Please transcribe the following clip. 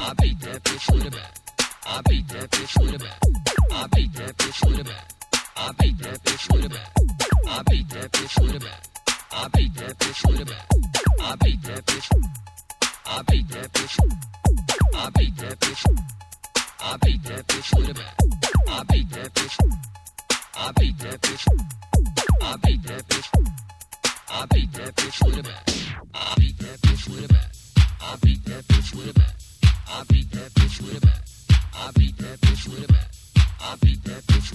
I beat that bitch with a bat. I beat that bitch with a bat. I beat that bitch with a bat. I beat that bitch with a bat. I beat that bitch with a bat. I beat that bitch with a bat. I beat that bitch. I beat that bitch. I beat that bitch. I beat that bitch with a bat. I beat that bitch. I beat that bitch. I beat that bitch. I beat that bitch with a bat. I beat that bitch with a bat. I beat that bitch with a bat. I beat that bitch with a bat. I beat that bitch with a bat. I beat that.